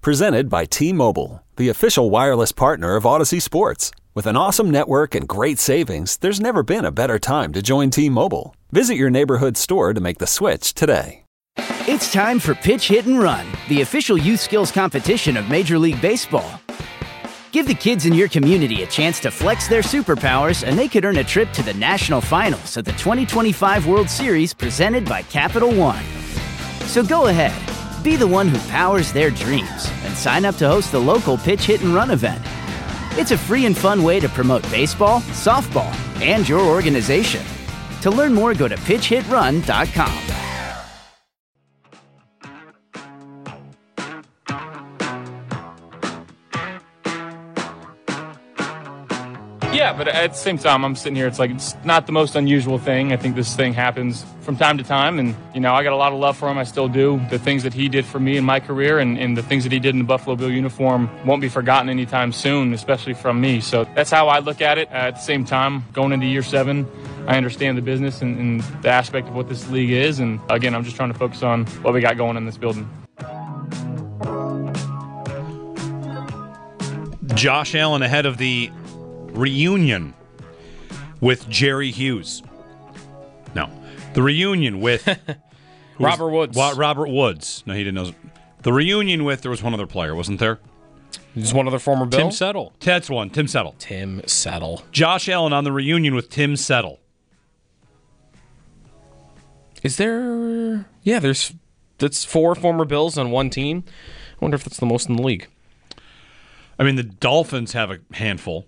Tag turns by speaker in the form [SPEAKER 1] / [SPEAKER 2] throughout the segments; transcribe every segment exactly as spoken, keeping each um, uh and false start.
[SPEAKER 1] Presented by T-Mobile, the official wireless partner of Odyssey Sports. With an awesome network and great savings, there's never been a better time to join T-Mobile. Visit your neighborhood store to make the switch today.
[SPEAKER 2] It's time for Pitch, Hit, and Run, the official youth skills competition of Major League Baseball. Give the kids in your community a chance to flex their superpowers, and they could earn a trip to the national finals at the twenty twenty-five World Series presented by Capital One. So go ahead, be the one who powers their dreams, and sign up to host the local Pitch, Hit, and Run event. It's a free and fun way to promote baseball, softball, and your organization. To learn more, go to pitch hit run dot com.
[SPEAKER 3] Yeah, but at the same time, I'm sitting here, it's like, it's not the most unusual thing. I think this thing happens from time to time, and, you know, I got a lot of love for him. I still do. The things that he did for me in my career and, and the things that he did in the Buffalo Bill uniform won't be forgotten anytime soon, especially from me. So that's how I look at it. Uh, at the same time, going into year seven, I understand the business and, and the aspect of what this league is, and, again, I'm just trying to focus on what we got going in this building.
[SPEAKER 4] Josh Allen ahead of the reunion with Jerry Hughes. No, the reunion with
[SPEAKER 5] Robert Woods.
[SPEAKER 4] Wa- Robert Woods. No, he didn't know. The reunion with, there was one other player, wasn't there?
[SPEAKER 5] There's one other former Bill.
[SPEAKER 4] Tim Settle. That's one. Tim Settle.
[SPEAKER 5] Tim Settle.
[SPEAKER 4] Josh Allen on the reunion with Tim Settle.
[SPEAKER 5] Is there? Yeah, there's. That's four former Bills on one team. I wonder if that's the most in the league.
[SPEAKER 4] I mean, the Dolphins have a handful.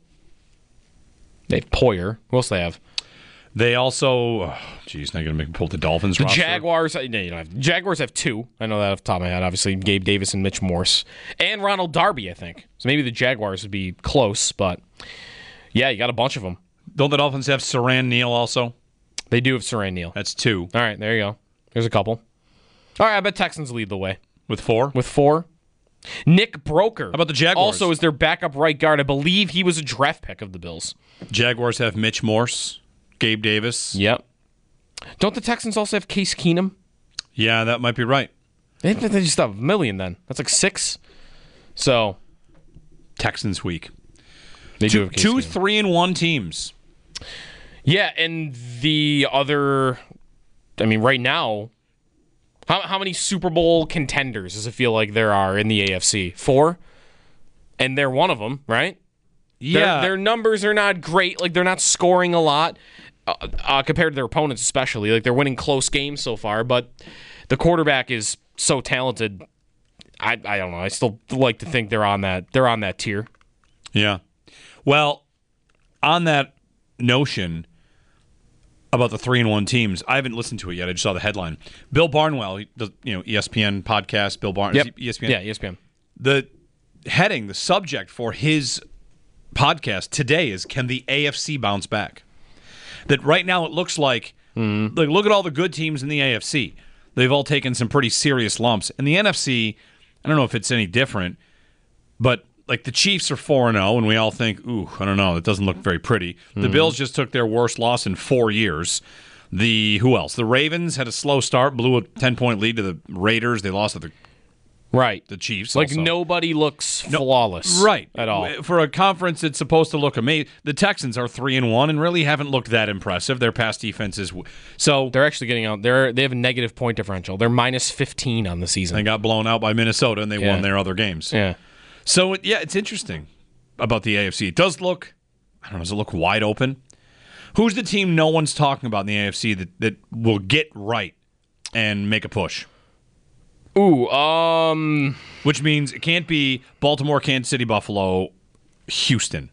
[SPEAKER 5] They have Poyer. Who else do they have?
[SPEAKER 4] They also, geez, oh, now you're going to make me pull the Dolphins
[SPEAKER 5] The
[SPEAKER 4] roster.
[SPEAKER 5] Jaguars, no, you don't have, Jaguars have two. I know that off the top of my head. Obviously, Gabe Davis and Mitch Morse. And Ronald Darby, I think. So maybe the Jaguars would be close, but yeah, you got a bunch of them.
[SPEAKER 4] Don't the Dolphins have Saran Neal also?
[SPEAKER 5] They do have Saran Neal.
[SPEAKER 4] That's two.
[SPEAKER 5] All right, there you go. There's a couple. All right, I bet Texans lead the way.
[SPEAKER 4] With four?
[SPEAKER 5] With four. Nick Broker.
[SPEAKER 4] How about the Jaguars?
[SPEAKER 5] Also is their backup right guard. I believe he was a draft pick of the Bills.
[SPEAKER 4] Jaguars have Mitch Morse, Gabe Davis.
[SPEAKER 5] Yep. Don't the Texans also have Case Keenum?
[SPEAKER 4] Yeah, that might be right.
[SPEAKER 5] They they just have a million then. That's like six. So.
[SPEAKER 4] Texans week.
[SPEAKER 5] They
[SPEAKER 4] two,
[SPEAKER 5] do have Case
[SPEAKER 4] Two
[SPEAKER 5] Keenum.
[SPEAKER 4] three and one teams.
[SPEAKER 5] Yeah, and the other, I mean, right now, how how many Super Bowl contenders does it feel like there are in the A F C? Four? And they're one of them, right?
[SPEAKER 4] Yeah.
[SPEAKER 5] Their, their numbers are not great. Like, they're not scoring a lot uh, uh, compared to their opponents, especially. Like, they're winning close games so far, but the quarterback is so talented. I I don't know. I still like to think they're on that they're on that tier.
[SPEAKER 4] Yeah. Well, on that notion about the three and one teams, I haven't listened to it yet. I just saw the headline. Bill Barnwell, he does, you know, E S P N podcast. Bill Barnwell,
[SPEAKER 5] Yep.
[SPEAKER 4] E S P N.
[SPEAKER 5] Yeah, E S P N.
[SPEAKER 4] The heading, the subject for his podcast today is, can the A F C bounce back? That right now it looks like, mm. like look at all the good teams in the A F C. They've all taken some pretty serious lumps. And the N F C, I don't know if it's any different, but like the Chiefs are four and oh, and we all think, ooh, I don't know, it doesn't look very pretty. Mm. The Bills just took their worst loss in four years. The, who else? The Ravens had a slow start, blew a ten-point lead to the Raiders. They lost to the
[SPEAKER 5] Right.
[SPEAKER 4] The Chiefs.
[SPEAKER 5] Like,
[SPEAKER 4] also.
[SPEAKER 5] nobody looks
[SPEAKER 4] no,
[SPEAKER 5] flawless
[SPEAKER 4] right.
[SPEAKER 5] at all.
[SPEAKER 4] For a conference that's supposed to look amazing, the Texans are three and one and really haven't looked that impressive. Their pass defense is so
[SPEAKER 5] they're actually getting out. They're they have a negative point differential. They're minus fifteen on the season.
[SPEAKER 4] They got blown out by Minnesota and they
[SPEAKER 5] yeah.
[SPEAKER 4] won their other games.
[SPEAKER 5] Yeah.
[SPEAKER 4] So yeah, it's interesting about the A F C. It does look, I don't know, does it look wide open? Who's the team no one's talking about in the A F C that, that will get right and make a push?
[SPEAKER 5] Ooh, um...
[SPEAKER 4] Which means it can't be Baltimore, Kansas City, Buffalo, Houston.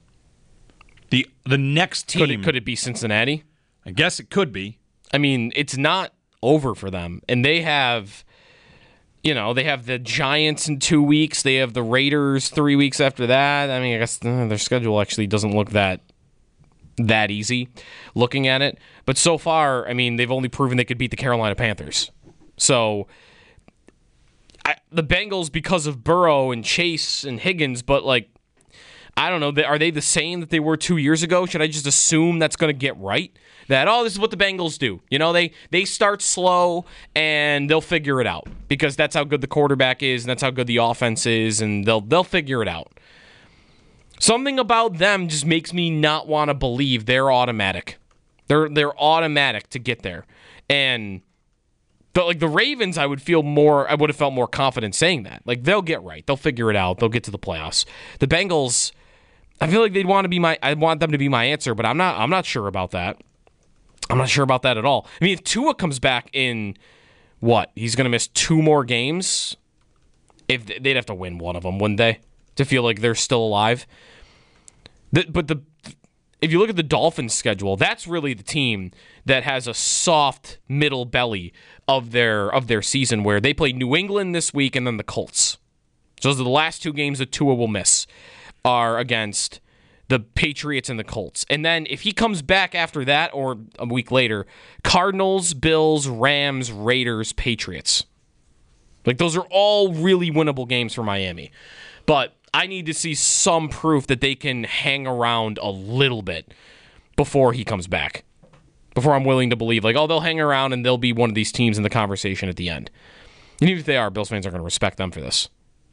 [SPEAKER 4] The the next team...
[SPEAKER 5] Could it, could it be Cincinnati?
[SPEAKER 4] I guess it could be.
[SPEAKER 5] I mean, it's not over for them. And they have, you know, they have the Giants in two weeks. They have the Raiders three weeks after that. I mean, I guess uh, their schedule actually doesn't look that that easy looking at it. But so far, I mean, they've only proven they could beat the Carolina Panthers. So... I, the Bengals because of Burrow and Chase and Higgins, but like I don't know. Are they the same that they were two years ago? Should I just assume that's going to get right? That, oh, this is what the Bengals do. You know, they, they start slow and they'll figure it out because that's how good the quarterback is and that's how good the offense is, and they'll they'll figure it out. Something about them just makes me not want to believe they're automatic. They're they're automatic to get there. And but like the Ravens, I would feel more I would have felt more confident saying that. Like they'll get right. They'll figure it out. They'll get to the playoffs. The Bengals, I feel like they'd want to be my I want them to be my answer, but I'm not I'm not sure about that. I'm not sure about that at all. I mean, if Tua comes back in what? He's going to miss two more games. If they'd have to win one of them, wouldn't they? To feel like they're still alive. The, but the if you look at the Dolphins' schedule, that's really the team that has a soft middle belly of their of their season, where they play New England this week and then the Colts. So those are the last two games that Tua will miss are against the Patriots and the Colts. And then if he comes back after that or a week later, Cardinals, Bills, Rams, Raiders, Patriots. Like those are all really winnable games for Miami. But I need to see some proof that they can hang around a little bit before he comes back. Before I'm willing to believe, like, oh, they'll hang around and they'll be one of these teams in the conversation at the end. And even if they are, Bills fans are going to respect them for this.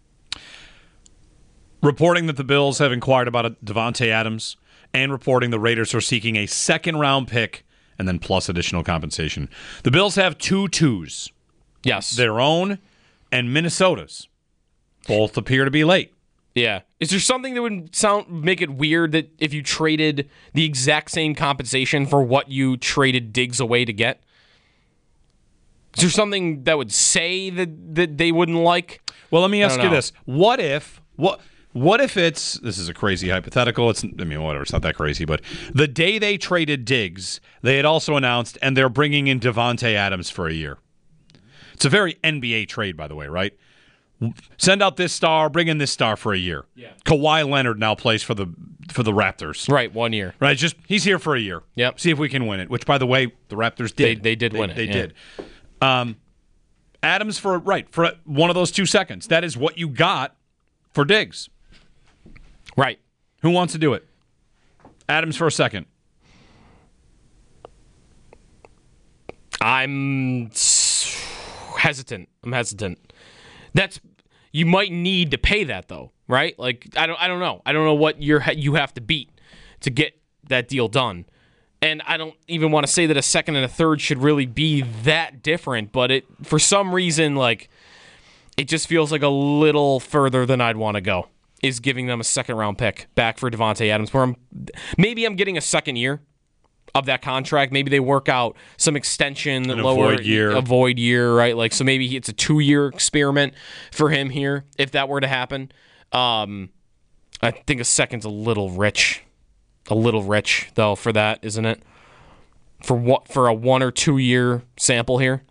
[SPEAKER 4] Reporting that the Bills have inquired about Davante Adams and reporting the Raiders are seeking a second-round pick and then plus additional compensation. The Bills have two twos.
[SPEAKER 5] Yes.
[SPEAKER 4] Their own and Minnesota's. Both appear to be late.
[SPEAKER 5] Yeah. Is there something that would sound make it weird that if you traded the exact same compensation for what you traded Diggs away to get? Is there something that would say that, that they wouldn't like?
[SPEAKER 4] Well, let me ask you
[SPEAKER 5] know.
[SPEAKER 4] this. What if... what? What if it's, this is a crazy hypothetical, it's, I mean, whatever, it's not that crazy, but the day they traded Diggs, they had also announced, and they're bringing in Davante Adams for a year. It's a very N B A trade, by the way, right? Send out this star, bring in this star for a year.
[SPEAKER 5] Yeah.
[SPEAKER 4] Kawhi Leonard now plays for the for the Raptors.
[SPEAKER 5] Right, one year.
[SPEAKER 4] Right, just, he's here for a year.
[SPEAKER 5] Yep.
[SPEAKER 4] See if we can win it, which, by the way, the Raptors did.
[SPEAKER 5] They, they did
[SPEAKER 4] they,
[SPEAKER 5] win it.
[SPEAKER 4] They
[SPEAKER 5] yeah.
[SPEAKER 4] did. Um, Adams for, right, for one of those two seconds. That is what you got for Diggs.
[SPEAKER 5] Right.
[SPEAKER 4] Who wants to do it? Adams for a second.
[SPEAKER 5] I'm hesitant. I'm hesitant. That's you might need to pay that though, right? Like I don't I don't know. I don't know what you're you have to beat to get that deal done. And I don't even want to say that a second and a third should really be that different, but it for some reason like it just feels like a little further than I'd want to go. Is giving them a second round pick back for Davante Adams. Where I'm, maybe I'm getting a second year of that contract. Maybe they work out some extension,
[SPEAKER 4] An
[SPEAKER 5] lower
[SPEAKER 4] void year.
[SPEAKER 5] a void year, right? Like so, maybe it's a two year experiment for him here if that were to happen. Um, I think a second's a little rich, a little rich though for that, isn't it? For what for a one or two year sample here.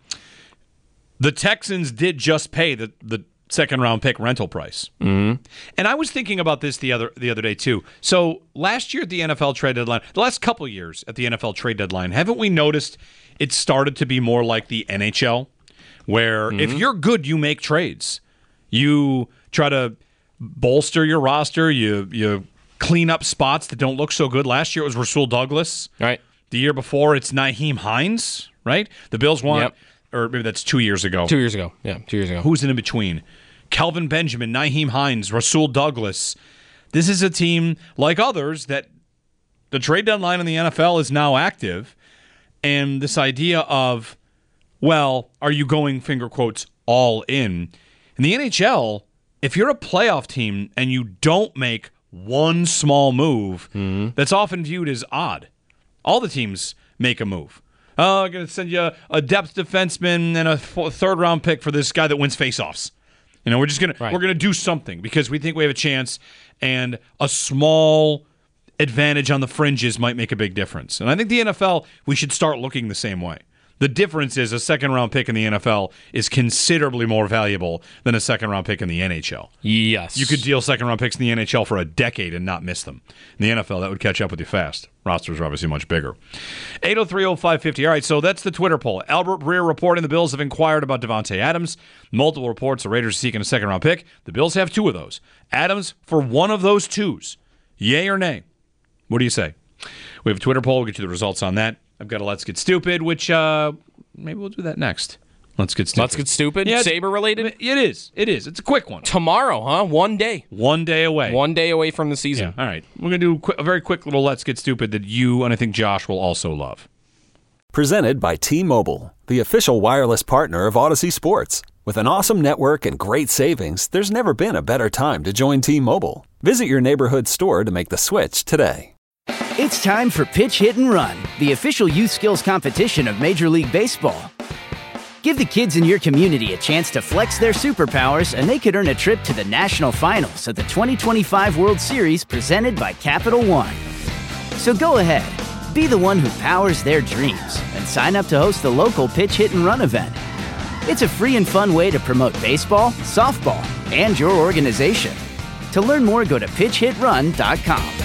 [SPEAKER 4] The Texans did just pay the the. second round pick rental price.
[SPEAKER 5] Mm-hmm.
[SPEAKER 4] And I was thinking about this the other the other day too. So last year at the N F L trade deadline, the last couple of years at the N F L trade deadline, haven't we noticed it started to be more like the N H L, where mm-hmm. if you're good, you make trades. You try to bolster your roster. You you clean up spots that don't look so good. Last year it was Rasul Douglas.
[SPEAKER 5] Right.
[SPEAKER 4] The year before it's Nyheim Hines. Right. The Bills want.
[SPEAKER 5] Yep.
[SPEAKER 4] Or maybe that's two years ago.
[SPEAKER 5] Two years ago. Yeah, two years ago.
[SPEAKER 4] Who's in between? Kelvin Benjamin, Nyheim Hines, Rasul Douglas. This is a team, like others, that the trade deadline in the N F L is now active. And this idea of, well, are you going, finger quotes, all in? In the N H L, if you're a playoff team and you don't make one small move, mm-hmm. that's often viewed as odd. All the teams make a move. Oh, I'm going to send you a, a depth defenseman and a f- third round pick for this guy that wins faceoffs. You know, we're just going right. to we're going to do something because we think we have a chance, and a small advantage on the fringes might make a big difference. And I think the N F L, we should start looking the same way. The difference is a second round pick in the N F L is considerably more valuable than a second round pick in the N H L.
[SPEAKER 5] Yes.
[SPEAKER 4] You could deal second round picks in the N H L for a decade and not miss them. In the N F L, that would catch up with you fast. Rosters are obviously much bigger. eight oh three oh five five oh. All right, so that's the Twitter poll. Albert Breer reporting the Bills have inquired about Davante Adams. Multiple reports the Raiders are seeking a second round pick. The Bills have two of those. Adams for one of those twos. Yay or nay? What do you say? We have a Twitter poll. We'll get you the results on that. I've got a Let's Get Stupid, which uh, maybe we'll do that next. Let's Get Stupid.
[SPEAKER 5] Let's Get Stupid?
[SPEAKER 4] Yeah,
[SPEAKER 5] Sabre related?
[SPEAKER 4] It is. It is. It's a quick one.
[SPEAKER 5] Tomorrow, huh? One day.
[SPEAKER 4] One day away.
[SPEAKER 5] One day away from the season.
[SPEAKER 4] Yeah. All right. We're going to do a, quick, a very quick little Let's Get Stupid that you and I think Josh will also love.
[SPEAKER 1] Presented by T-Mobile, the official wireless partner of Odyssey Sports. With an awesome network and great savings, there's never been a better time to join T-Mobile. Visit your neighborhood store to make the switch today.
[SPEAKER 2] It's time for Pitch Hit and Run, the official youth skills competition of Major League Baseball. Give the kids in your community a chance to flex their superpowers, and they could earn a trip to the national finals of the twenty twenty-five World Series presented by Capital One. So go ahead, be the one who powers their dreams, and sign up to host the local Pitch Hit and Run event. It's a free and fun way to promote baseball, softball, and your organization. To learn more, go to pitch hit run dot com.